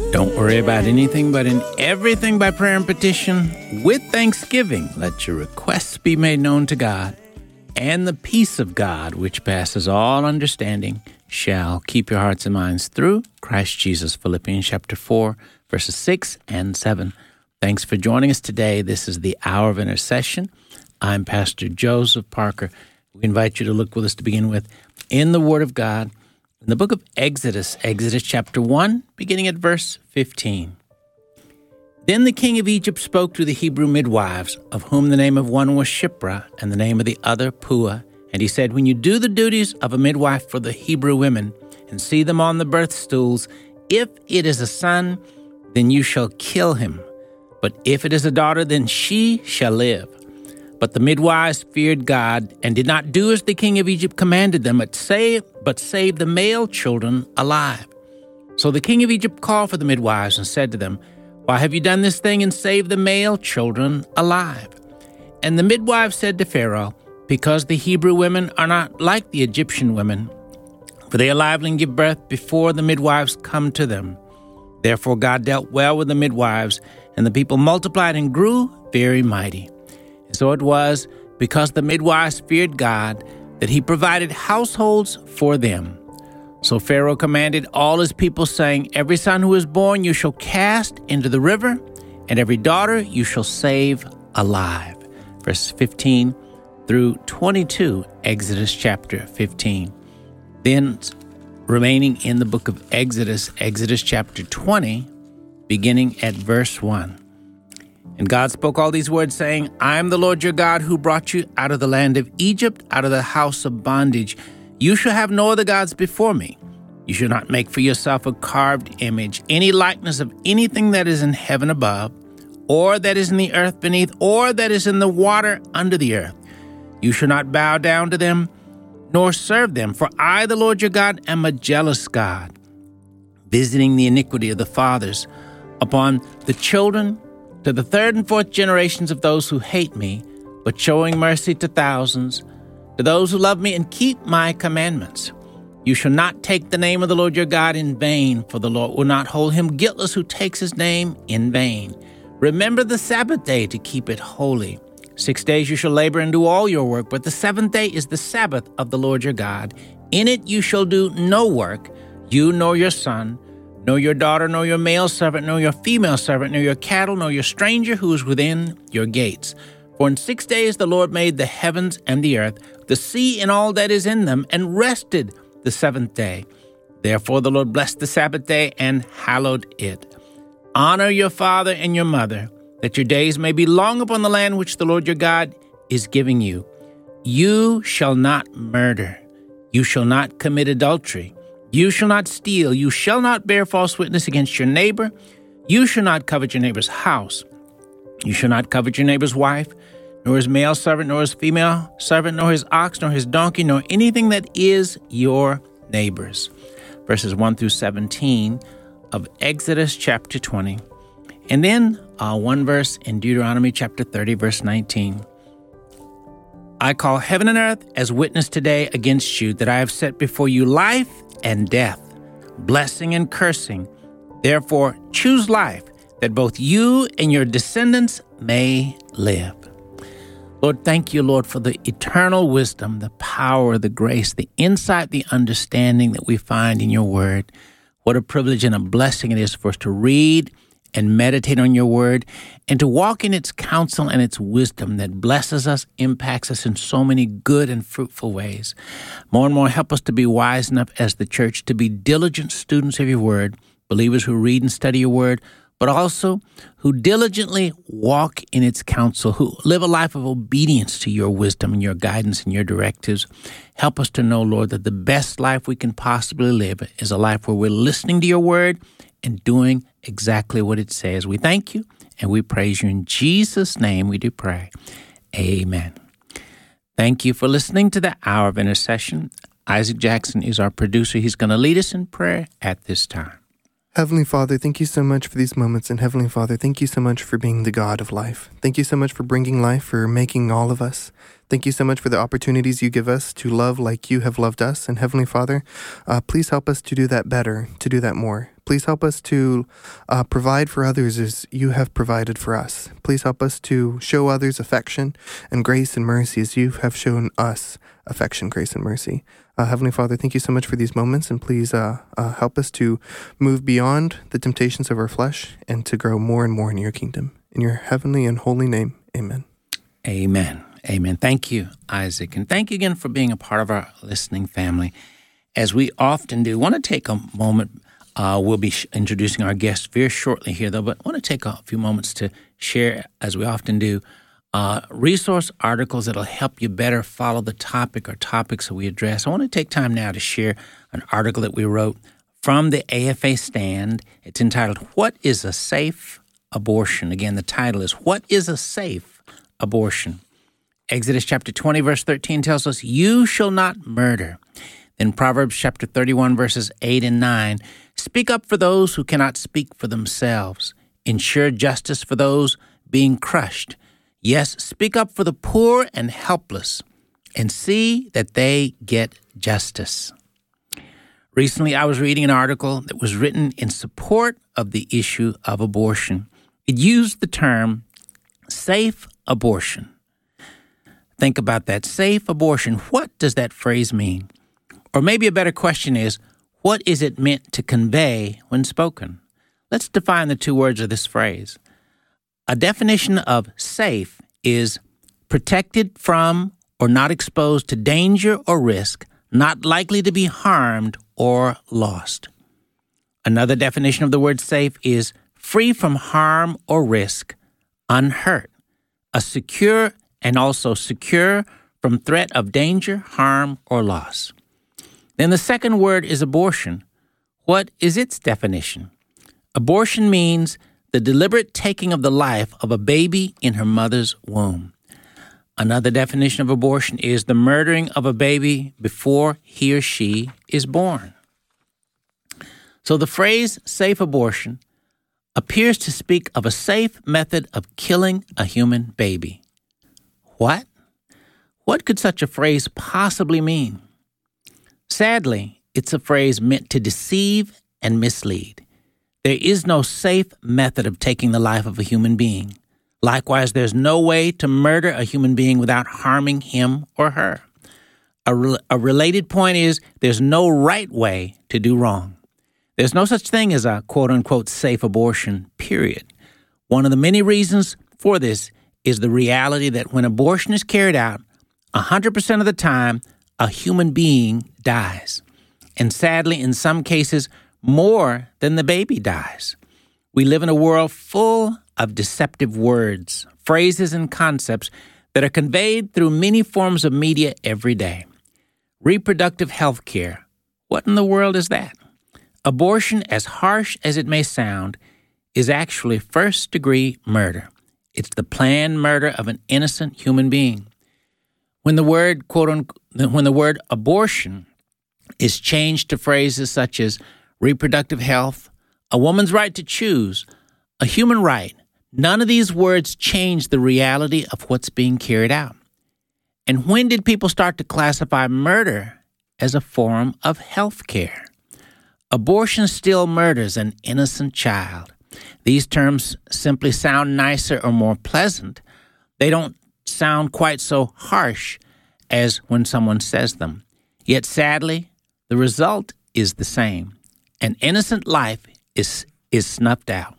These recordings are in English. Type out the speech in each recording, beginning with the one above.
Don't worry about anything, but in everything by prayer and petition, with thanksgiving, let your requests be made known to God. And the peace of God, which passes all understanding, shall keep your hearts and minds through Christ Jesus. Philippians chapter 4, verses 6 and 7. Thanks for joining us today. This is the Hour of Intercession. I'm Pastor Joseph Parker. We invite you to look with us to begin with in the Word of God, in the book of Exodus chapter 1, beginning at verse 15. Then the king of Egypt spoke to the Hebrew midwives, of whom the name of one was Shiphrah, and the name of the other Puah. And he said, when you do the duties of a midwife for the Hebrew women, and see them on the birth stools, if it is a son, then you shall kill him. But if it is a daughter, then she shall live. But the midwives feared God, and did not do as the king of Egypt commanded them, but saved the male children alive. So the king of Egypt called for the midwives and said to them, why have you done this thing and saved the male children alive? And the midwives said to Pharaoh, because the Hebrew women are not like the Egyptian women, for they are liable and give birth before the midwives come to them. Therefore God dealt well with the midwives, and the people multiplied and grew very mighty. And so it was, because the midwives feared God, that he provided households for them. So Pharaoh commanded all his people, saying, every son who is born you shall cast into the river, and every daughter you shall save alive. Verses 15 through 22, Exodus chapter 15. Then, remaining in the book of Exodus chapter 20, beginning at verse 1. And God spoke all these words, saying, I am the Lord your God, who brought you out of the land of Egypt, out of the house of bondage. You shall have no other gods before me. You shall not make for yourself a carved image, any likeness of anything that is in heaven above, or that is in the earth beneath, or that is in the water under the earth. You shall not bow down to them, nor serve them, for I, the Lord your God, am a jealous God, visiting the iniquity of the fathers upon the children, to the third and fourth generations of those who hate me, but showing mercy to thousands, to those who love me and keep my commandments. You shall not take the name of the Lord your God in vain, for the Lord will not hold him guiltless who takes his name in vain. Remember the Sabbath day to keep it holy. 6 days you shall labor and do all your work, but the seventh day is the Sabbath of the Lord your God. In it you shall do no work, you nor your son, nor your daughter, nor your male servant, nor your female servant, nor your cattle, nor your stranger who is within your gates. For in 6 days the Lord made the heavens and the earth, the sea and all that is in them, and rested the seventh day. Therefore the Lord blessed the Sabbath day and hallowed it. Honor your father and your mother, that your days may be long upon the land which the Lord your God is giving you. You shall not murder. You shall not commit adultery. You shall not steal. You shall not bear false witness against your neighbor. You shall not covet your neighbor's house. You shall not covet your neighbor's wife, nor his male servant, nor his female servant, nor his ox, nor his donkey, nor anything that is your neighbor's. Verses 1 through 17 of Exodus chapter 20. And then one verse in Deuteronomy chapter 30, verse 19. I call heaven and earth as witness today against you, that I have set before you life and death, blessing and cursing. Therefore, choose life, that both you and your descendants may live. Lord, thank you, Lord, for the eternal wisdom, the power, the grace, the insight, the understanding that we find in your word. What a privilege and a blessing it is for us to read and meditate on your word and to walk in its counsel and its wisdom that blesses us, impacts us in so many good and fruitful ways. More and more, help us to be wise enough as the church to be diligent students of your word, believers who read and study your word, but also who diligently walk in its counsel, who live a life of obedience to your wisdom and your guidance and your directives. Help us to know, Lord, that the best life we can possibly live is a life where we're listening to your word and doing exactly what it says. We thank you and we praise you. In Jesus' name we do pray. Amen. Thank you for listening to the Hour of Intercession. Isaac Jackson is our producer. He's going to lead us in prayer at this time. Heavenly Father, thank you so much for these moments. And Heavenly Father, thank you so much for being the God of life. Thank you so much for bringing life, for making all of us. Thank you so much for the opportunities you give us to love like you have loved us. And Heavenly Father, please help us to do that better, to do that more. Please help us to provide for others as you have provided for us. Please help us to show others affection and grace and mercy as you have shown us affection, grace, and mercy. Heavenly Father, thank you so much for these moments, and please help us to move beyond the temptations of our flesh and to grow more and more in your kingdom. In your heavenly and holy name, amen. Amen. Amen. Thank you, Isaac. And thank you again for being a part of our listening family. As we often do, I want to take a moment. We'll be introducing our guests very shortly here, though, but I want to take a few moments to share, as we often do, resource articles that'll help you better follow the topic or topics that we address. I want to take time now to share an article that we wrote from the AFA Stand. It's entitled, "What is a Safe Abortion?" Again, the title is, "What is a Safe Abortion?" Exodus chapter 20, verse 13 tells us, "You shall not murder." Then Proverbs chapter 31, verses 8 and 9, "Speak up for those who cannot speak for themselves. Ensure justice for those being crushed. Yes, speak up for the poor and helpless, and see that they get justice." Recently, I was reading an article that was written in support of the issue of abortion. It used the term safe abortion. Think about that, safe abortion. What does that phrase mean? Or maybe a better question is, what is it meant to convey when spoken? Let's define the two words of this phrase. A definition of safe is protected from or not exposed to danger or risk, not likely to be harmed or lost. Another definition of the word safe is free from harm or risk, unhurt, a secure and also secure from threat of danger, harm, or loss. Then the second word is abortion. What is its definition? Abortion means the deliberate taking of the life of a baby in her mother's womb. Another definition of abortion is the murdering of a baby before he or she is born. So the phrase safe abortion appears to speak of a safe method of killing a human baby. What? What could such a phrase possibly mean? Sadly, it's a phrase meant to deceive and mislead. There is no safe method of taking the life of a human being. Likewise, there's no way to murder a human being without harming him or her. A related point is there's no right way to do wrong. There's no such thing as a quote-unquote safe abortion, period. One of the many reasons for this is the reality that when abortion is carried out, 100% of the time, a human being dies. And sadly, in some cases, more than the baby dies. We live in a world full of deceptive words, phrases, and concepts that are conveyed through many forms of media every day. Reproductive health care. What in the world is that? Abortion, as harsh as it may sound, is actually first-degree murder. It's the planned murder of an innocent human being. When the word, when the word abortion is changed to phrases such as reproductive health, a woman's right to choose, a human right, none of these words change the reality of what's being carried out. And when did people start to classify murder as a form of health care? Abortion still murders an innocent child. These terms simply sound nicer or more pleasant. They don't sound quite so harsh as when someone says them. Yet sadly, the result is the same. An innocent life is snuffed out.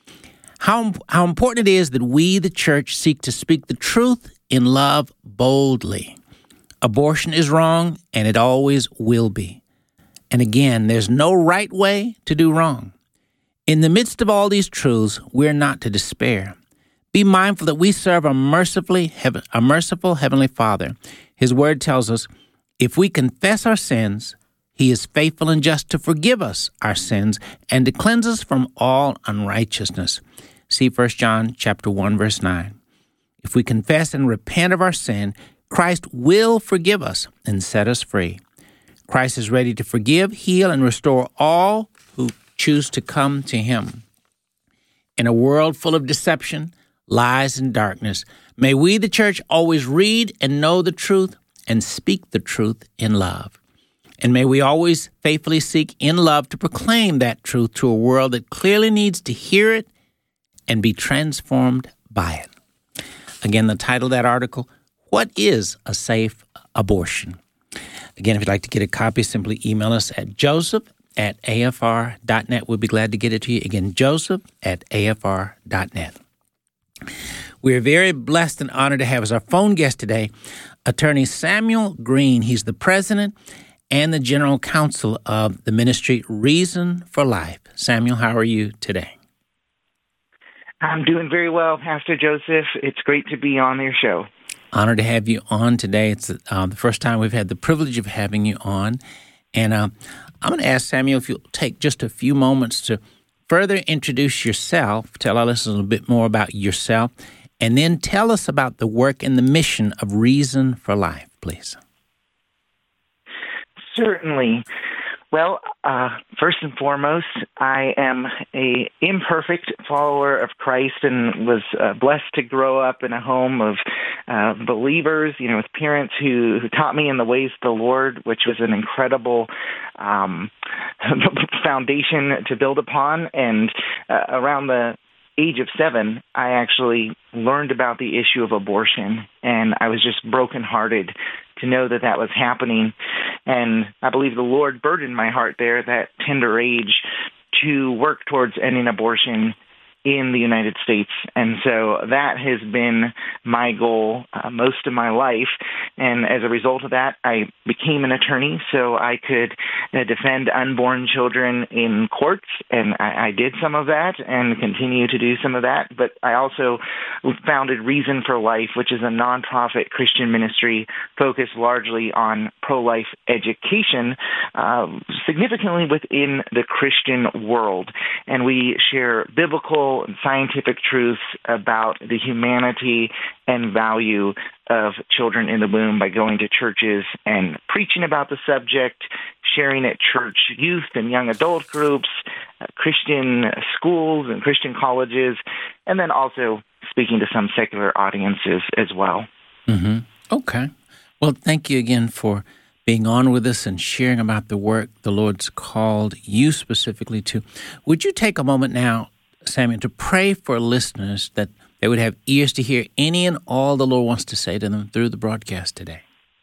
How important it is that we, the church, seek to speak the truth in love boldly. Abortion is wrong, and it always will be. And again, there's no right way to do wrong. In the midst of all these truths, we're not to despair. Be mindful that we serve a merciful Heavenly Father. His word tells us, if we confess our sins, He is faithful and just to forgive us our sins and to cleanse us from all unrighteousness. See 1 John chapter 1, verse 9. If we confess and repent of our sin, Christ will forgive us and set us free. Christ is ready to forgive, heal, and restore all who choose to come to Him. In a world full of deception, lies, and darkness, may we, the church, always read and know the truth and speak the truth in love. And may we always faithfully seek in love to proclaim that truth to a world that clearly needs to hear it and be transformed by it. Again, the title of that article, What is a Safe Abortion? Again, if you'd like to get a copy, simply email us at joseph@afr.net. We'll be glad to get it to you. Again, joseph@afr.net. We are very blessed and honored to have as our phone guest today Attorney Samuel Green. He's the president and the general counsel of the ministry Reason for Life. Samuel, how are you today? I'm doing very well, Pastor Joseph. It's great to be on your show. Honored to have you on today. It's the first time we've had the privilege of having you on. And I'm going to ask Samuel if you'll take just a few moments to further introduce yourself, tell our listeners a little bit more about yourself, and then tell us about the work and the mission of Reason for Life, please. Certainly. Well, first and foremost, I am an imperfect follower of Christ and was blessed to grow up in a home of believers, with parents who taught me in the ways of the Lord, which was an incredible foundation to build upon. And around the age of 7, I actually learned about the issue of abortion, and I was just brokenhearted to know that that was happening. And I believe the Lord burdened my heart there at that tender age to work towards ending abortion in the United States. And so that has been my goal most of my life. And as a result of that, I became an attorney so I could defend unborn children in courts. And I did some of that and continue to do some of that. But I also founded Reason for Life, which is a nonprofit Christian ministry focused largely on pro-life education, significantly within the Christian world. And we share biblical and scientific truths about the humanity and value of children in the womb by going to churches and preaching about the subject, sharing at church youth and young adult groups, Christian schools and Christian colleges, and then also speaking to some secular audiences as well. Mm-hmm. Okay. Well, thank you again for being on with us and sharing about the work the Lord's called you specifically to. Would you take a moment now, Samuel, to pray for listeners that they would have ears to hear any and all the Lord wants to say to them through the broadcast today?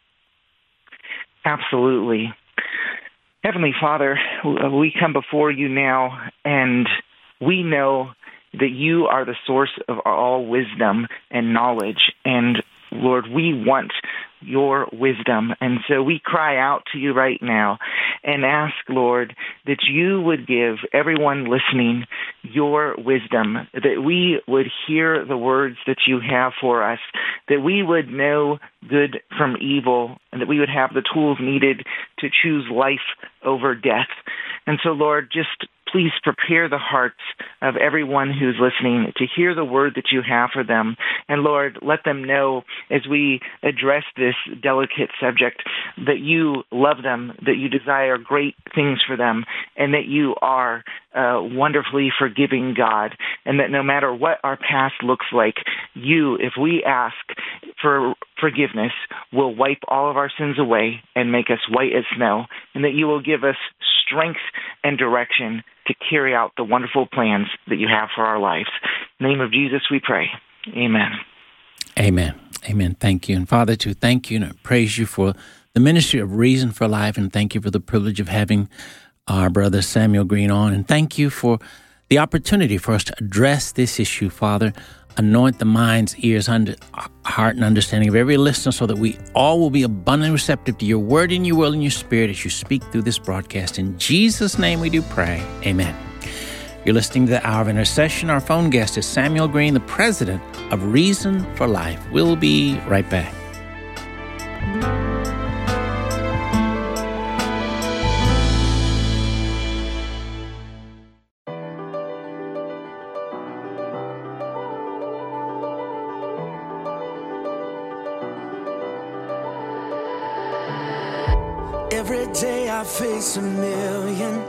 Absolutely. Heavenly Father, we come before you now, and we know that you are the source of all wisdom and knowledge. And Lord, we want your wisdom. And so we cry out to you right now and ask, Lord, that you would give everyone listening your wisdom, that we would hear the words that you have for us, that we would know good from evil, and that we would have the tools needed to choose life over death. And so, Lord, just please prepare the hearts of everyone who's listening to hear the word that you have for them. And Lord, let them know as we address this delicate subject that you love them, that you desire great things for them, and that you are a wonderfully forgiving God, and that no matter what our past looks like, you, if we ask for forgiveness, will wipe all of our sins away and make us white as snow, and that you will give us strength and direction to carry out the wonderful plans that you have for our lives. In the name of Jesus, we pray. Amen. Amen. Amen. Thank you. And Father, to thank you and praise you for the ministry of Reason for Life, and thank you for the privilege of having our brother Samuel Green on. And thank you for the opportunity for us to address this issue, Father. Anoint the minds, ears, heart, and understanding of every listener so that we all will be abundantly receptive to your word and your will and your spirit as you speak through this broadcast. In Jesus' name we do pray. Amen. You're listening to the Hour of Intercession. Our phone guest is Samuel Green, the president of Reason for Life. We'll be right back. Every day I face a million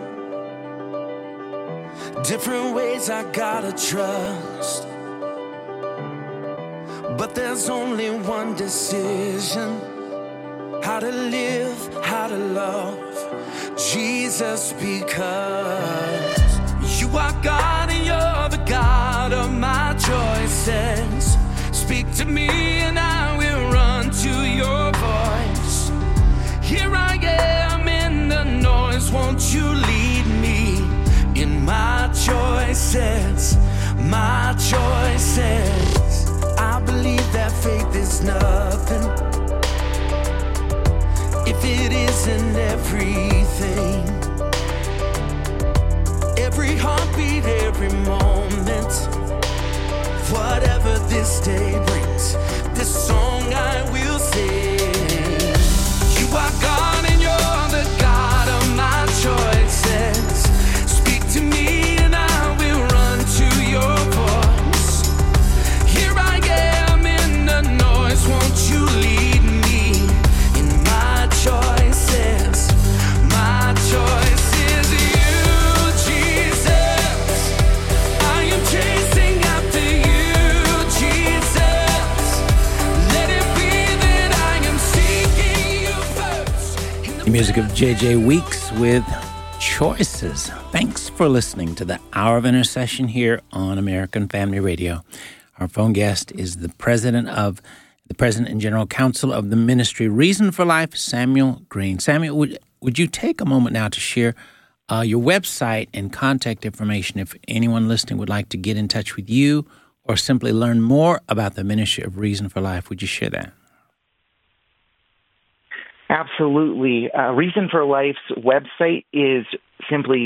different ways I gotta trust, but there's only one decision how to live, how to love Jesus, because you are God and you're the God of my choices. Speak to me and I will run to your voice. Here I am in the noise, won't you lead me in my choices, my choices. I believe that faith is nothing if it isn't everything. Every heartbeat, every moment, whatever this day brings, this song I will sing. You are God and you're the God of my choices. Speak to me and I will run to your voice. Here I am in the noise, won't you lead me in my choices, my choices. You, Jesus, I am chasing after you, Jesus. Let it be that I am seeking you first. The music of J.J. Weeks with Choices. Thanks for listening to the Hour of Intercession here on American Family Radio. Our phone guest is the President and General Counsel of the ministry Reason for Life, Samuel Green. Samuel, would you take a moment now to share your website and contact information if anyone listening would like to get in touch with you or simply learn more about the ministry of Reason for Life? Would you share that? Absolutely. Reason for Life's website is simply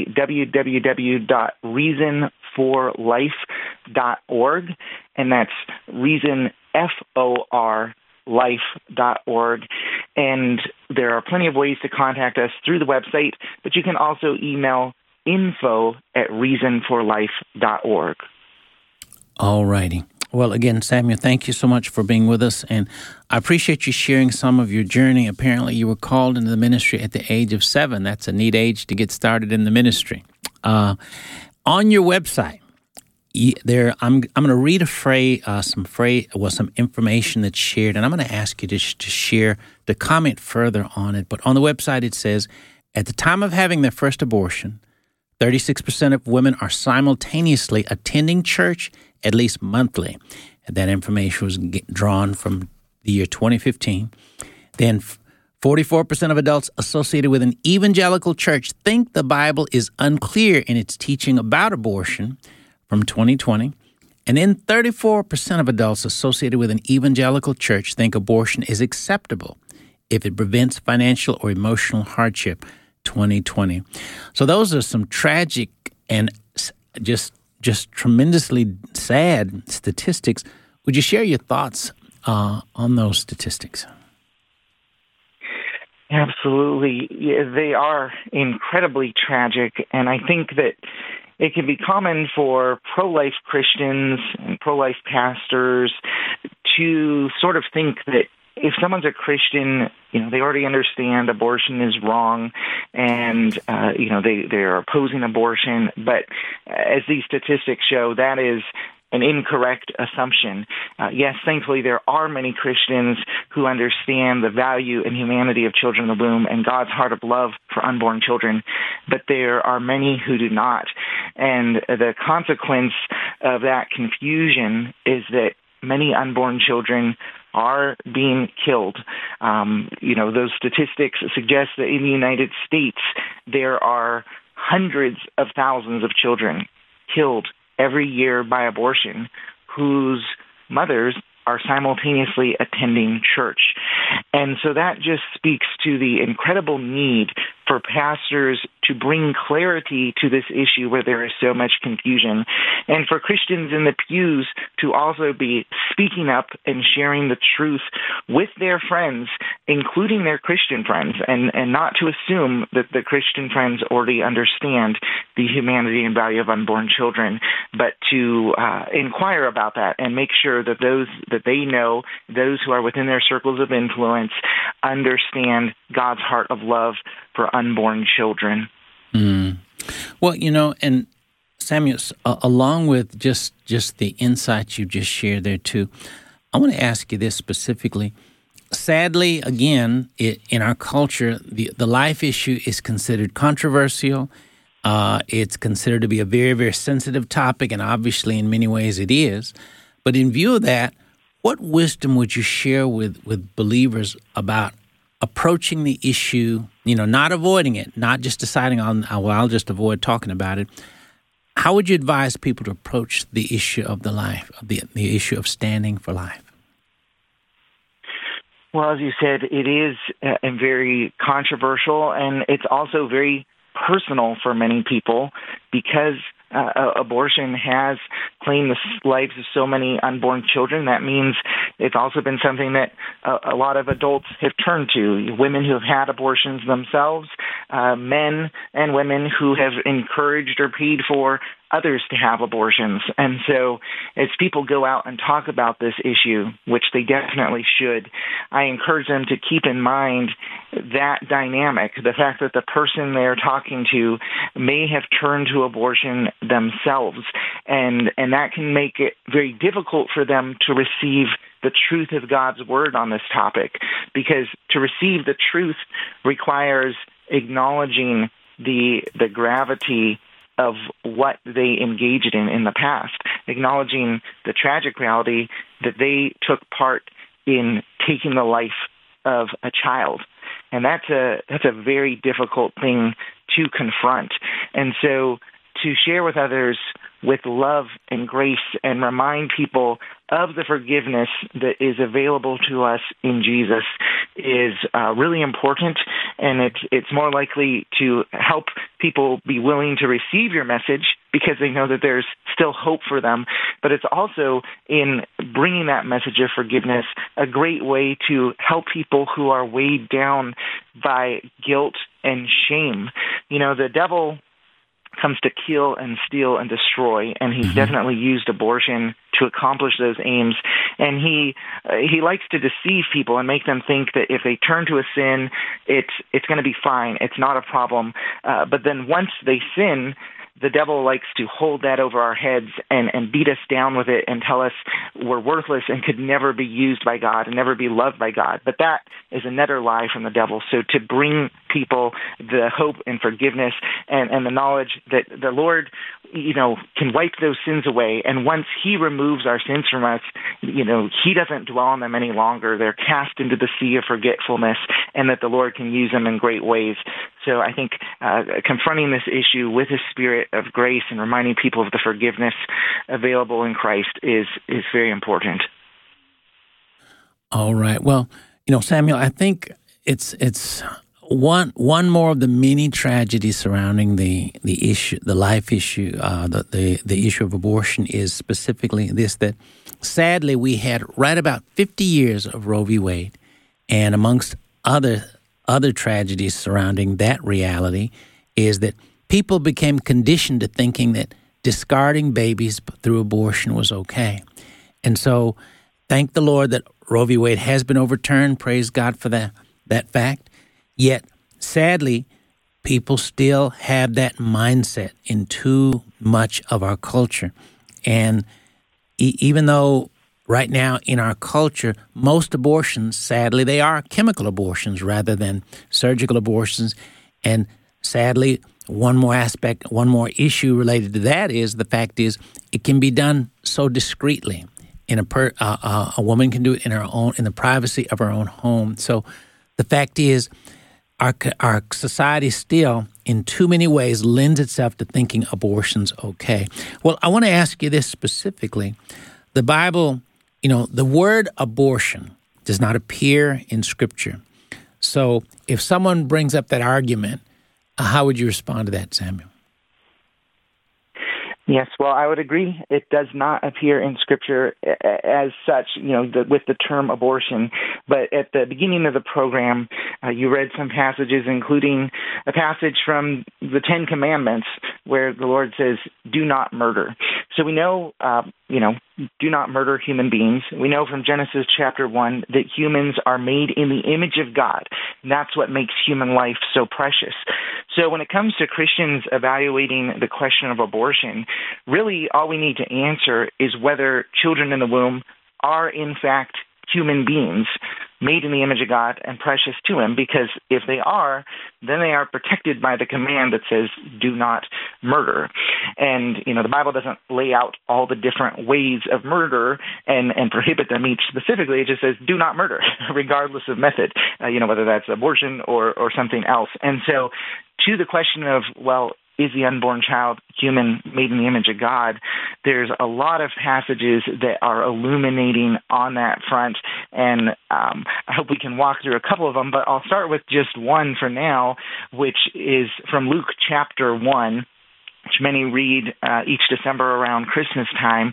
www.reasonforlife.org, and that's reason, F-O-R, life.org. And there are plenty of ways to contact us through the website, but you can also email info@reasonforlife.org. All righty. Well, again, Samuel, thank you so much for being with us, and I appreciate you sharing some of your journey. Apparently, you were called into the ministry at the age of 7. That's a neat age to get started in the ministry. On your website, I'm going to read some information that's shared, and I'm going to ask you to comment further on it. But on the website, it says, at the time of having their first abortion, 36% of women are simultaneously attending church at least monthly. And that information was drawn from the year 2015. Then 44% of adults associated with an evangelical church think the Bible is unclear in its teaching about abortion from 2020. And then 34% of adults associated with an evangelical church think abortion is acceptable if it prevents financial or emotional hardship, 2020. So those are some tragic and just tremendously sad statistics. Would you share your thoughts on those statistics? Absolutely. Yeah, they are incredibly tragic, and I think that it can be common for pro-life Christians and pro-life pastors to sort of think that if someone's a Christian, they already understand abortion is wrong, and they're opposing abortion. But as these statistics show, that is an incorrect assumption. Yes, thankfully, there are many Christians who understand the value and humanity of children in the womb and God's heart of love for unborn children, but there are many who do not. And the consequence of that confusion is that many unborn children are being killed. Those statistics suggest that in the United States, there are hundreds of thousands of children killed every year by abortion whose mothers are simultaneously attending church. And so that just speaks to the incredible need for pastors to bring clarity to this issue where there is so much confusion, and for Christians in the pews to also be speaking up and sharing the truth with their friends, including their Christian friends, and not to assume that the Christian friends already understand the humanity and value of unborn children, but to inquire about that and make sure that those that they know, those who are within their circles of influence, understand God's heart of love for unborn children. Mm. Well, and Samuel, along with just the insights you just shared there too, I want to ask you this specifically. sadly, again, in our culture, the life issue is considered controversial. It's considered to be a very, very sensitive topic, and obviously in many ways it is. But in view of that, what wisdom would you share with believers about approaching the issue, not avoiding it, not just deciding on, well, I'll just avoid talking about it. How would you advise people to approach the issue of the life, of the issue of standing for life? Well, as you said, it is very controversial, and it's also very personal for many people because abortion has claimed the lives of so many unborn children. That means it's also been something that a lot of adults have turned to, women who have had abortions themselves, men and women who have encouraged or paid for others to have abortions. And so as people go out and talk about this issue, which they definitely should, I encourage them to keep in mind that dynamic, the fact that the person they're talking to may have turned to abortion themselves. And that can make it very difficult for them to receive the truth of God's word on this topic, because to receive the truth requires acknowledging the gravity of what they engaged in the past, acknowledging the tragic reality that they took part in taking the life of a child. And that's a very difficult thing to confront. And so to share with others with love and grace and remind people of the forgiveness that is available to us in Jesus is really important, and it's more likely to help people be willing to receive your message because they know that there's still hope for them. But it's also, in bringing that message of forgiveness, a great way to help people who are weighed down by guilt and shame. The devil comes to kill and steal and destroy, and he's definitely used abortion to accomplish those aims. And he likes to deceive people and make them think that if they turn to a sin, it's going to be fine. It's not a problem. But then once they sin, the devil likes to hold that over our heads and beat us down with it and tell us we're worthless and could never be used by God and never be loved by God. But that is another lie from the devil. So to bring people the hope and forgiveness and the knowledge that the Lord, can wipe those sins away. And once he removes our sins from us, he doesn't dwell on them any longer. They're cast into the sea of forgetfulness, and that the Lord can use them in great ways. So I think confronting this issue with a spirit of grace and reminding people of the forgiveness available in Christ is very important. All right. Well, Samuel, I think it's one more of the many tragedies surrounding the issue, the life issue, the issue of abortion is specifically this, that sadly we had right about 50 years of Roe v. Wade, and amongst other tragedies surrounding that reality is that people became conditioned to thinking that discarding babies through abortion was okay. And so thank the Lord that Roe v. Wade has been overturned. Praise God for that fact. Yet, sadly, people still have that mindset in too much of our culture. And even though right now in our culture, most abortions, sadly, they are chemical abortions rather than surgical abortions. And sadly, one more issue related to that is the fact is it can be done so discreetly. A woman can do it in the privacy of her own home. So the fact is, our society still, in too many ways, lends itself to thinking abortion's okay. Well, I want to ask you this specifically. The Bible, the word abortion does not appear in Scripture. So if someone brings up that argument, how would you respond to that, Samuel? Yes, well, I would agree. It does not appear in Scripture as such, with the term abortion. But at the beginning of the program, you read some passages, including a passage from the Ten Commandments, where the Lord says, "Do not murder." So we know, do not murder human beings. We know from Genesis chapter 1 that humans are made in the image of God. And that's what makes human life so precious. So when it comes to Christians evaluating the question of abortion, really all we need to answer is whether children in the womb are in fact human beings, made in the image of God and precious to him, because if they are, then they are protected by the command that says, do not murder. And, the Bible doesn't lay out all the different ways of murder and prohibit them each specifically. It just says, do not murder, regardless of method, whether that's abortion or something else. And so to the question of, well, is the unborn child human made in the image of God? There's a lot of passages that are illuminating on that front, and I hope we can walk through a couple of them, but I'll start with just one for now, which is from Luke chapter 1, which many read each December around Christmas time.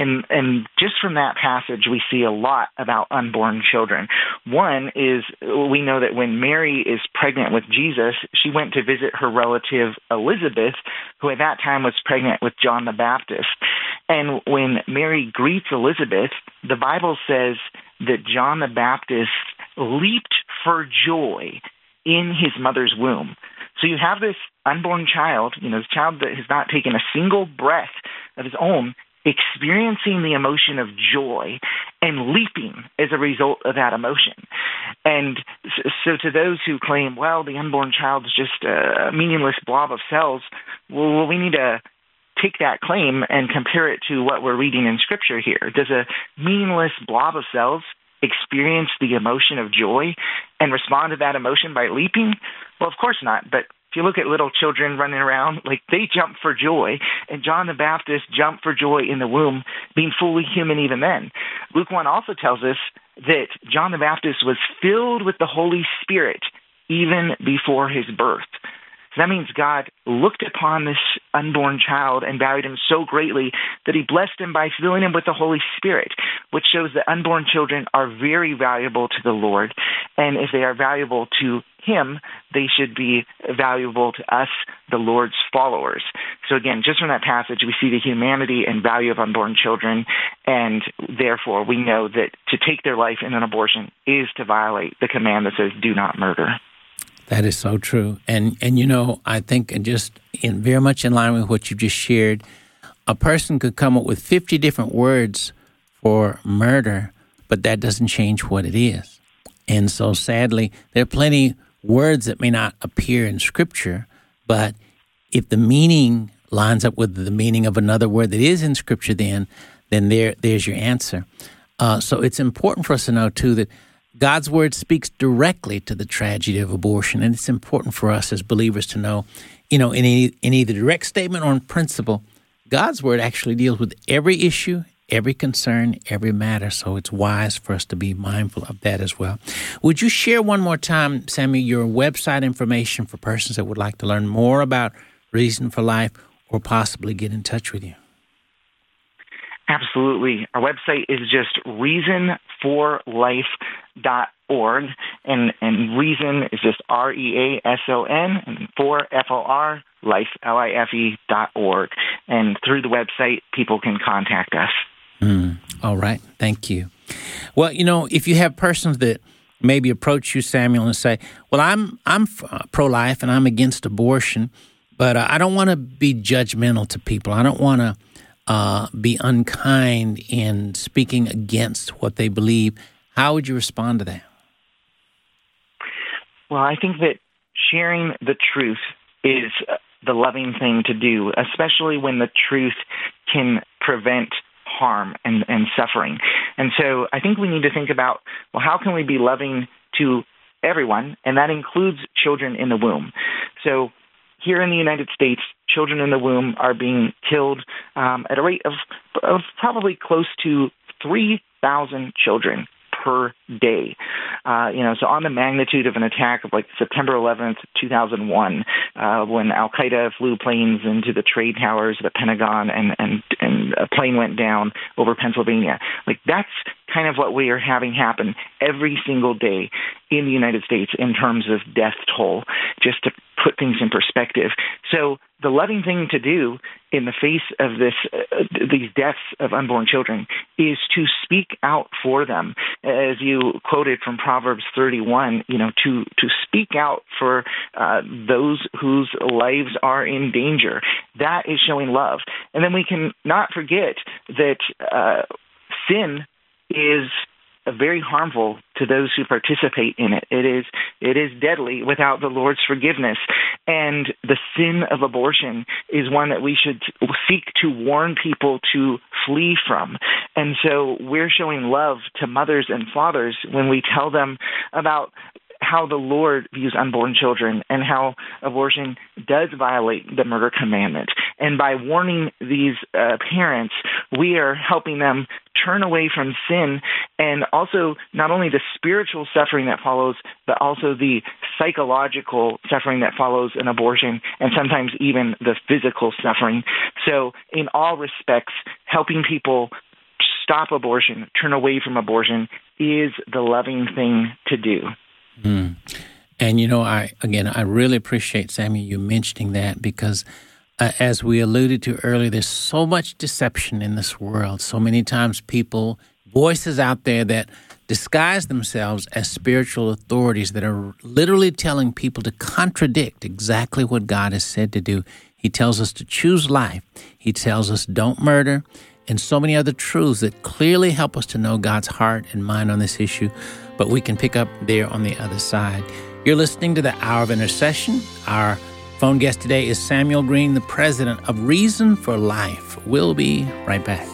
And just from that passage, we see a lot about unborn children. One is, we know that when Mary is pregnant with Jesus, she went to visit her relative Elizabeth, who at that time was pregnant with John the Baptist. And when Mary greets Elizabeth, the Bible says that John the Baptist leaped for joy in his mother's womb. So you have this unborn child, this child that has not taken a single breath of his own, experiencing the emotion of joy and leaping as a result of that emotion. And so to those who claim, well, the unborn child is just a meaningless blob of cells, well, we need to take that claim and compare it to what we're reading in Scripture here. Does a meaningless blob of cells experience the emotion of joy and respond to that emotion by leaping? Well, of course not. But if you look at little children running around, they jump for joy, and John the Baptist jumped for joy in the womb, being fully human even then. Luke 1 also tells us that John the Baptist was filled with the Holy Spirit even before his birth. So that means God looked upon this unborn child and valued him so greatly that he blessed him by filling him with the Holy Spirit, which shows that unborn children are very valuable to the Lord. And if they are valuable to him, they should be valuable to us, the Lord's followers. So again, just from that passage, we see the humanity and value of unborn children, and therefore we know that to take their life in an abortion is to violate the command that says, do not murder. That is so true. And I think, and just very much in line with what you just shared, a person could come up with 50 different words for murder, but that doesn't change what it is. And so sadly, there are plenty words that may not appear in Scripture, but if the meaning lines up with the meaning of another word that is in Scripture, then there's your answer. So it's important for us to know, too, that God's word speaks directly to the tragedy of abortion, and it's important for us as believers to know, in either direct statement or in principle, God's word actually deals with every issue, every concern, every matter, so it's wise for us to be mindful of that as well. Would you share one more time, Sammy, your website information for persons that would like to learn more about Reason for Life or possibly get in touch with you? Absolutely. Our website is just reasonforlife.org, and reason is just REASON, and for FOR, life, LIFE.org. And through the website, people can contact us. All right. Thank you. Well, if you have persons that maybe approach you, Samuel, and say, well, I'm pro-life and I'm against abortion, but I don't want to be judgmental to people. I don't want to be unkind in speaking against what they believe. How would you respond to that? Well, I think that sharing the truth is the loving thing to do, especially when the truth can prevent harm and suffering. And so I think we need to think about, well, how can we be loving to everyone? And that includes children in the womb. So here in the United States, children in the womb are being killed at a rate of probably close to 3,000 children per day. So on the magnitude of an attack of like September 11th, 2001, when Al-Qaeda flew planes into the trade towers of the Pentagon and a plane went down over Pennsylvania. Like that's kind of what we are having happen every single day in the United States in terms of death toll, just to put things in perspective. So the loving thing to do in the face of these deaths of unborn children is to speak out for them. As you quoted from Proverbs 31, to speak out for those whose lives are in danger. That is showing love. And then we can not forget that sin is very harmful to those who participate in it. It is deadly without the Lord's forgiveness. And the sin of abortion is one that we should seek to warn people to flee from. And so we're showing love to mothers and fathers when we tell them about how the Lord views unborn children and how abortion does violate the murder commandment. And by warning these parents, we are helping them turn away from sin, and also not only the spiritual suffering that follows, but also the psychological suffering that follows an abortion, and sometimes even the physical suffering. So in all respects, helping people stop abortion, turn away from abortion, is the loving thing to do. Mm. And, I really appreciate, Samuel, you mentioning that, because as we alluded to earlier, there's so much deception in this world. So many times voices out there that disguise themselves as spiritual authorities that are literally telling people to contradict exactly what God has said to do. He tells us to choose life. He tells us don't murder, and so many other truths that clearly help us to know God's heart and mind on this issue. But we can pick up there on the other side. You're listening to the Hour of Intercession. Our phone guest today is Samuel Green, the president of Reason for Life. We'll be right back.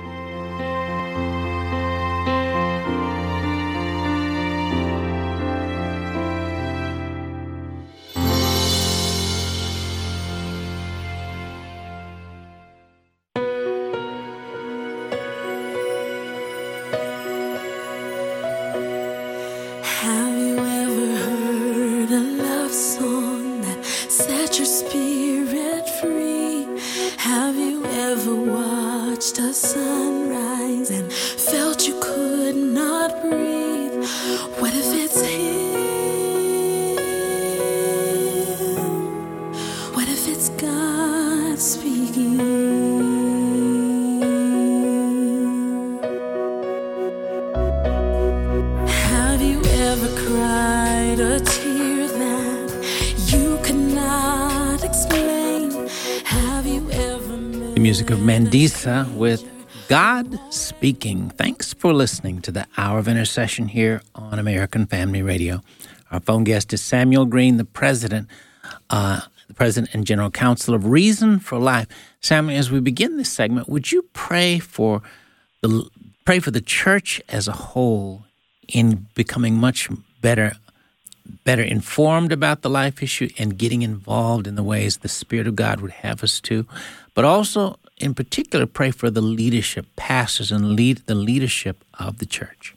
Music of Mandisa with God Speaking. Thanks for listening to the Hour of Intercession here on American Family Radio. Our phone guest is Samuel Green, the president and general counsel of Reason for Life. Samuel, as we begin this segment, would you pray for the church as a whole in becoming much better informed about the life issue and getting involved in the ways the Spirit of God would have us to, but also, in particular, pray for the leadership, pastors, and the leadership of the church?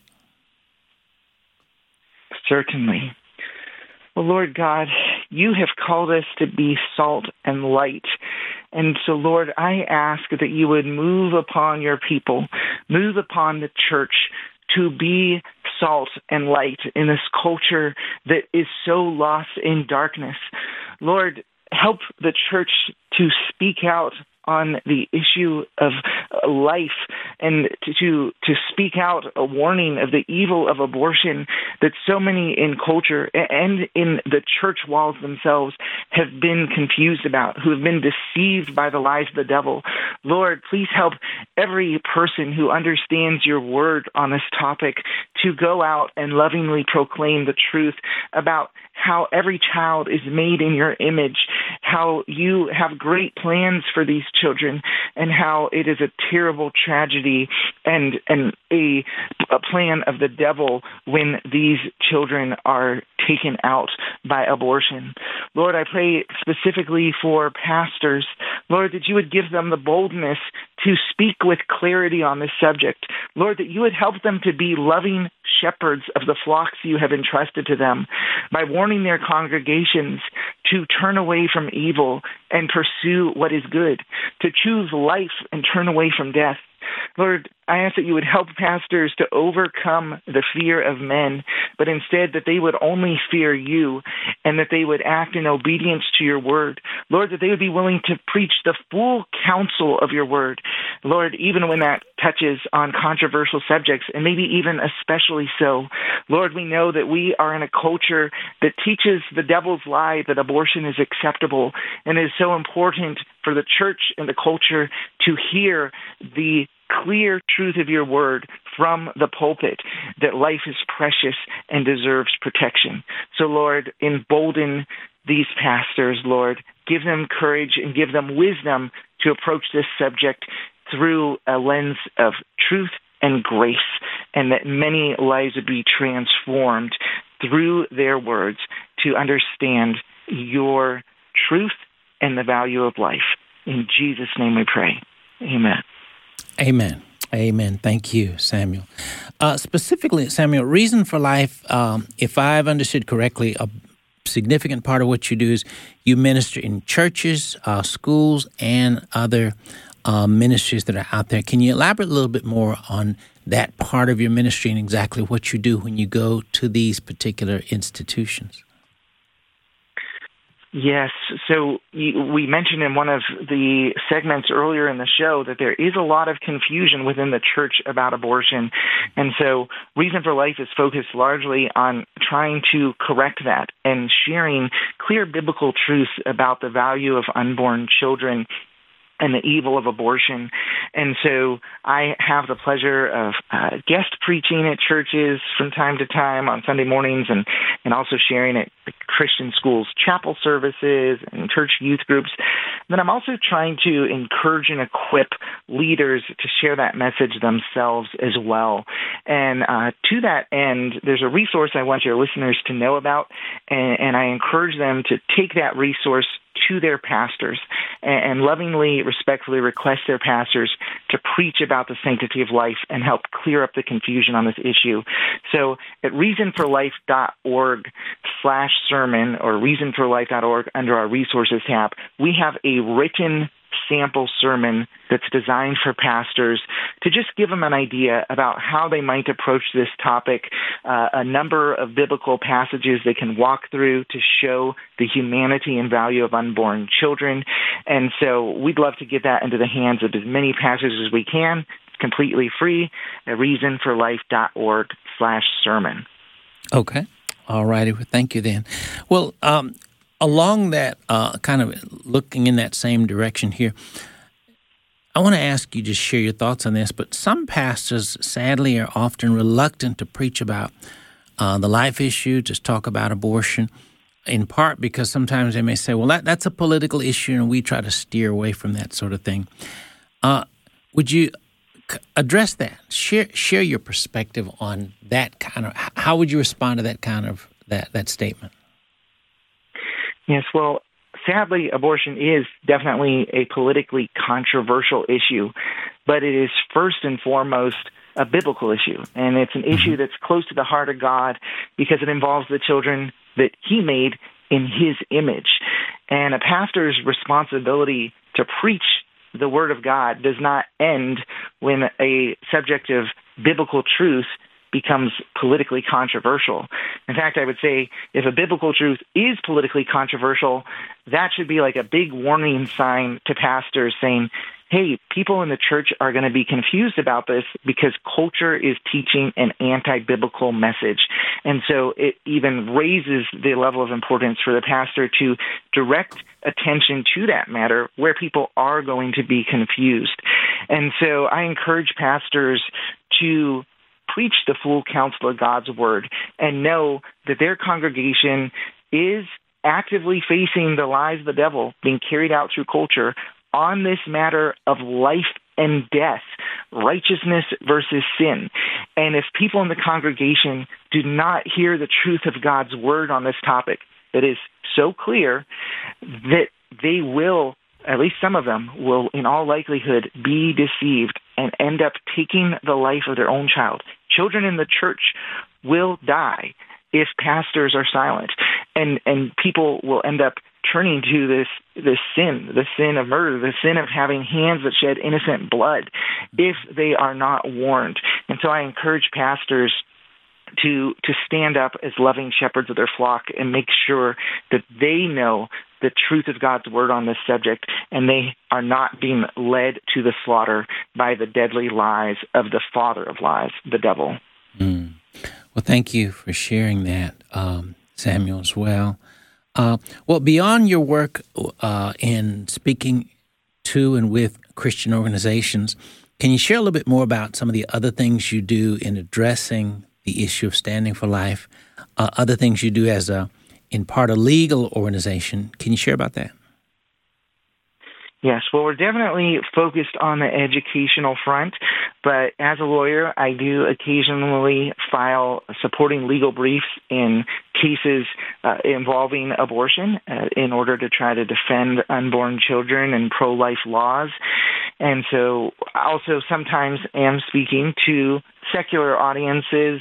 Certainly. Well, Lord God, you have called us to be salt and light. And so, Lord, I ask that you would move upon your people, move upon the church to be salt and light in this culture that is so lost in darkness. Lord, help the church to speak out on the issue of life and to speak out a warning of the evil of abortion that so many in culture and in the church walls themselves have been confused about, who have been deceived by the lies of the devil. Lord, please help every person who understands your word on this topic to go out and lovingly proclaim the truth about how every child is made in your image, how you have great plans for these children, and how it is a terrible tragedy and a plan of the devil when these children are taken out by abortion. Lord, I pray specifically for pastors, Lord, that you would give them the boldness to speak with clarity on this subject. Lord, that you would help them to be loving shepherds of the flocks you have entrusted to them by warning their congregations to turn away from evil and pursue what is good, to choose life and turn away from death. Lord, I ask that you would help pastors to overcome the fear of men, but instead that they would only fear you and that they would act in obedience to your word. Lord, that they would be willing to preach the full counsel of your word. Lord, even when that touches on controversial subjects, and maybe even especially so. Lord, we know that we are in a culture that teaches the devil's lie that abortion is acceptable, and it is so important for the church and the culture to hear the clear truth of your word from the pulpit, that life is precious and deserves protection. So, Lord, embolden these pastors, Lord. Give them courage and give them wisdom to approach this subject through a lens of truth and grace, and that many lives would be transformed through their words to understand your truth and the value of life. In Jesus' name we pray. Amen. Amen. Amen. Thank you, Samuel. Specifically, Samuel, Reason for Life, if I've understood correctly, a significant part of what you do is you minister in churches, schools, and other ministries that are out there. Can you elaborate a little bit more on that part of your ministry and exactly what you do when you go to these particular institutions? Yes. So we mentioned in one of the segments earlier in the show that there is a lot of confusion within the church about abortion. And so Reason for Life is focused largely on trying to correct that and sharing clear biblical truths about the value of unborn children and the evil of abortion. And so I have the pleasure of guest preaching at churches from time to time on Sunday mornings, and also sharing at Christian schools, chapel services, and church youth groups. Then I'm also trying to encourage and equip leaders to share that message themselves as well. And to that end, there's a resource I want your listeners to know about, and I encourage them to take that resource to their pastors and lovingly, respectfully request their pastors to preach about the sanctity of life and help clear up the confusion on this issue. So at reasonforlife.org/sermon or reasonforlife.org under our resources tab, we have a written sample sermon that's designed for pastors to just give them an idea about how they might approach this topic, a number of biblical passages they can walk through to show the humanity and value of unborn children. And so we'd love to get that into the hands of as many pastors as we can. It's completely free at reasonforlife.org/sermon. Okay. All righty. Well, thank you then. Well, along that, kind of looking in that same direction here, I want to ask you to share your thoughts on this, but some pastors, sadly, are often reluctant to preach about the life issue, to talk about abortion, in part because sometimes they may say, well, that's a political issue, and we try to steer away from that sort of thing. Would you address that? Share your perspective on that kind of, how would you respond to that kind of, that statement? Yes, well, sadly, abortion is definitely a politically controversial issue, but it is first and foremost a biblical issue, and it's an issue that's close to the heart of God because it involves the children that He made in His image. And a pastor's responsibility to preach the Word of God does not end when a subject of biblical truth becomes politically controversial. In fact, I would say if a biblical truth is politically controversial, that should be like a big warning sign to pastors saying, hey, people in the church are going to be confused about this because culture is teaching an anti-biblical message. And so it even raises the level of importance for the pastor to direct attention to that matter where people are going to be confused. And so I encourage pastors to preach the full counsel of God's word and know that their congregation is actively facing the lies of the devil being carried out through culture on this matter of life and death, righteousness versus sin. And if people in the congregation do not hear the truth of God's word on this topic that is so clear, that they will, at least some of them, will in all likelihood be deceived and end up taking the life of their own child. Children in the church will die if pastors are silent, and people will end up turning to this sin, the sin of murder, the sin of having hands that shed innocent blood, if they are not warned. And so I encourage pastors to stand up as loving shepherds of their flock and make sure that they know the truth of God's word on this subject, and they are not being led to the slaughter by the deadly lies of the father of lies, the devil. Well, thank you for sharing that, Samuel, as well. Well, beyond your work in speaking to and with Christian organizations, Can you share a little bit more about some of the other things you do in addressing the issue of Standing for Life, other things you do as in part a legal organization? Can you share about that? Yes, well, we're definitely focused on the educational front, but as a lawyer, I do occasionally file supporting legal briefs in cases involving abortion in order to try to defend unborn children and pro-life laws. And so also sometimes am speaking to secular audiences,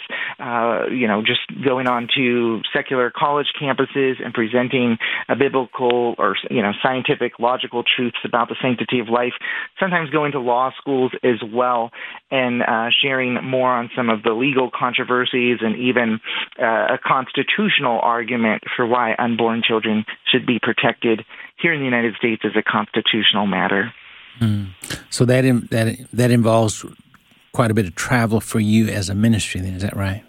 just going on to secular college campuses and presenting a biblical or, scientific, logical truths about the sanctity of life, sometimes going to law schools as well and sharing more on some of the legal controversies and even a constitutional argument for why unborn children should be protected here in the United States as a constitutional matter. So that involves quite a bit of travel for you as a ministry then, is that right?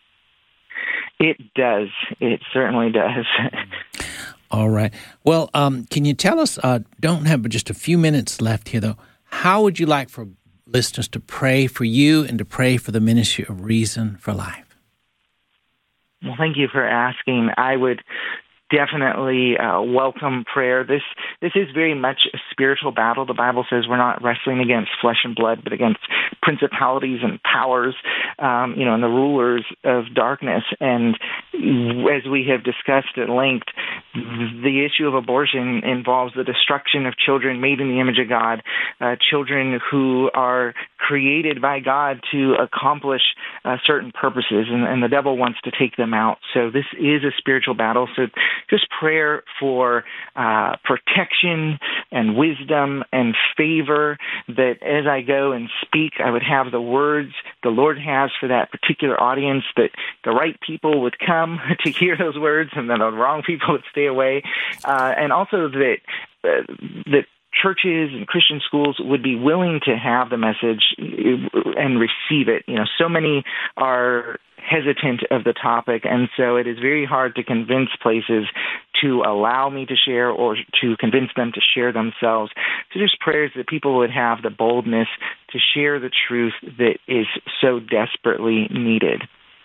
It does. It certainly does. All right. Well, can you tell us, don't have but just a few minutes left here though, how would you like for listeners to pray for you and to pray for the ministry of Reason for Life? Well, thank you for asking. I would definitely welcome prayer. This is very much a spiritual battle. The Bible says we're not wrestling against flesh and blood, but against principalities and powers, and the rulers of darkness. And as we have discussed at length, the issue of abortion involves the destruction of children made in the image of God, children who are created by God to accomplish certain purposes, and the devil wants to take them out. So this is a spiritual battle. So just prayer for protection and wisdom and favor, that as I go and speak, I would have the words the Lord has for that particular audience, that the right people would come to hear those words and then the wrong people would stay away. And also that churches and Christian schools would be willing to have the message and receive it. So many are hesitant of the topic, and so it is very hard to convince places to allow me to share or to convince them to share themselves. So just prayers that people would have the boldness to share the truth that is so desperately needed.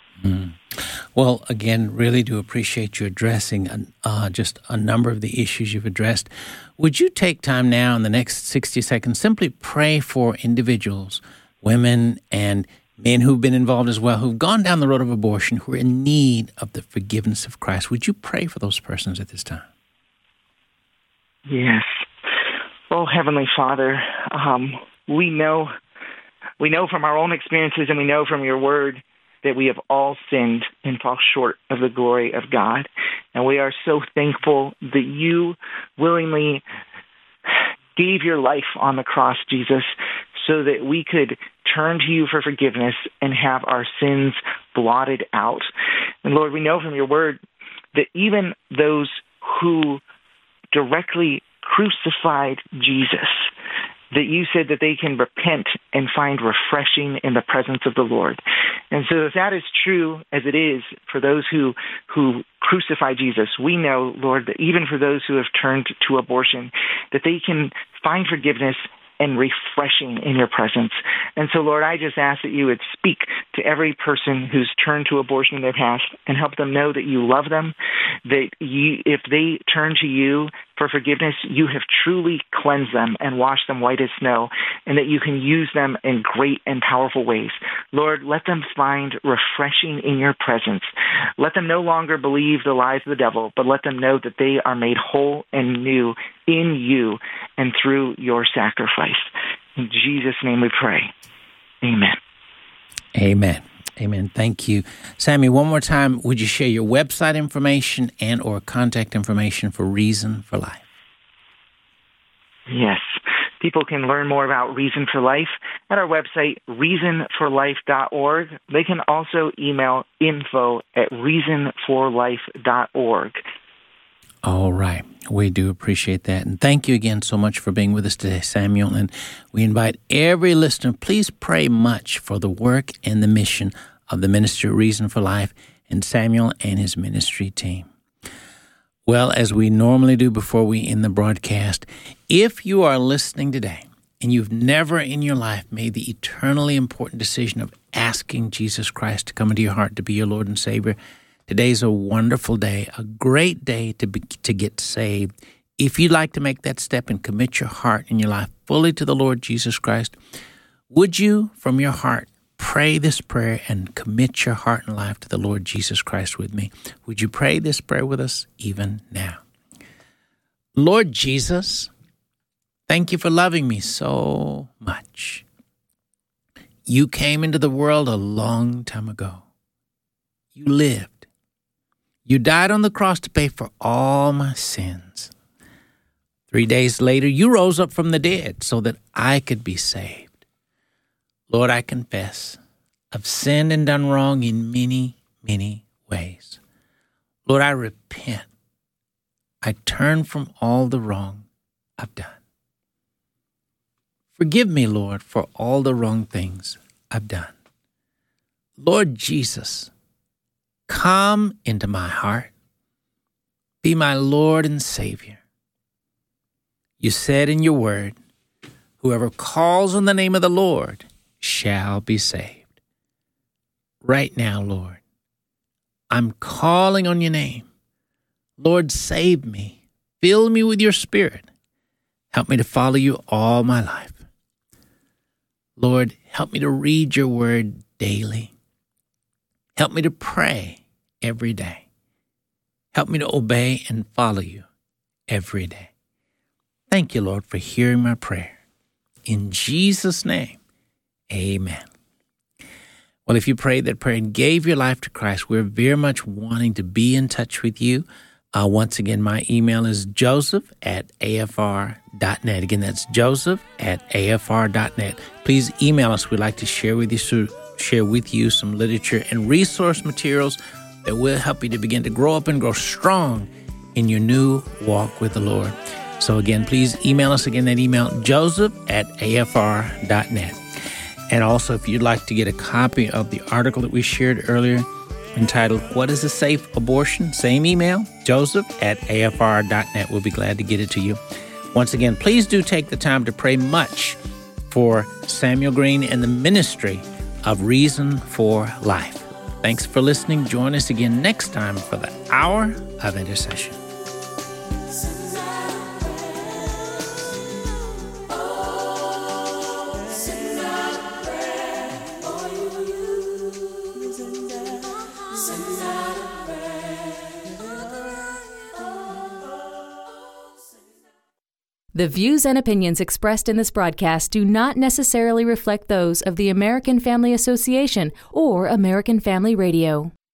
Well, again, really do appreciate you addressing just a number of the issues you've addressed. Would you take time now in the next 60 seconds, simply pray for individuals, women and men who've been involved as well, who've gone down the road of abortion, who are in need of the forgiveness of Christ? Would you pray for those persons at this time? Yes. Oh, Heavenly Father, we know from our own experiences and we know from your word that we have all sinned and fall short of the glory of God. And we are so thankful that you willingly gave your life on the cross, Jesus, so that we could turn to you for forgiveness and have our sins blotted out. And Lord, we know from your word that even those who directly crucified Jesus, that you said that they can repent and find refreshing in the presence of the Lord. And so if that is true, as it is for those who crucify Jesus, we know, Lord, that even for those who have turned to abortion, that they can find forgiveness and refreshing in your presence. And so, Lord, I just ask that you would speak to every person who's turned to abortion in their past and help them know that you love them, that if they turn to you for forgiveness, you have truly cleansed them and washed them white as snow, and that you can use them in great and powerful ways. Lord, let them find refreshing in your presence. Let them no longer believe the lies of the devil, but let them know that they are made whole and new in you and through your sacrifice. In Jesus' name we pray. Amen. Amen. Amen. Thank you. Sammy, one more time, would you share your website information and or contact information for Reason for Life? Yes. People can learn more about Reason for Life at our website, reasonforlife.org. They can also email info@reasonforlife.org. All right. We do appreciate that. And thank you again so much for being with us today, Samuel. And we invite every listener, please pray much for the work and the mission of the Ministry of Reason for Life and Samuel and his ministry team. Well, as we normally do before we end the broadcast, if you are listening today and you've never in your life made the eternally important decision of asking Jesus Christ to come into your heart to be your Lord and Savior, today's a wonderful day, a great day to get saved. If you'd like to make that step and commit your heart and your life fully to the Lord Jesus Christ, would you, from your heart, pray this prayer and commit your heart and life to the Lord Jesus Christ with me? Would you pray this prayer with us even now? Lord Jesus, thank you for loving me so much. You came into the world a long time ago. You lived. You died on the cross to pay for all my sins. 3 days later, you rose up from the dead so that I could be saved. Lord, I confess I've sinned and done wrong in many, many ways. Lord, I repent. I turn from all the wrong I've done. Forgive me, Lord, for all the wrong things I've done. Lord Jesus, come into my heart. Be my Lord and Savior. You said in your word, whoever calls on the name of the Lord shall be saved. Right now, Lord, I'm calling on your name. Lord, save me. Fill me with your Spirit. Help me to follow you all my life. Lord, help me to read your word daily. Help me to pray every day. Help me to obey and follow you every day. Thank you, Lord, for hearing my prayer. In Jesus' name, amen. Well, if you prayed that prayer and gave your life to Christ, we're very much wanting to be in touch with you. Once again, my email is joseph@afr.net. Again, that's joseph@afr.net. Please email us. We'd like to share with you some literature and resource materials that will help you to begin to grow up and grow strong in your new walk with the Lord. So again, please email us. Again, that email, joseph@afr.net. And also, if you'd like to get a copy of the article that we shared earlier entitled, What is a Safe Abortion? Same email, joseph@afr.net. We'll be glad to get it to you. Once again, please do take the time to pray much for Samuel Green and the ministry of Reason for Life. Thanks for listening. Join us again next time for the Hour of Intercession. The views and opinions expressed in this broadcast do not necessarily reflect those of the American Family Association or American Family Radio.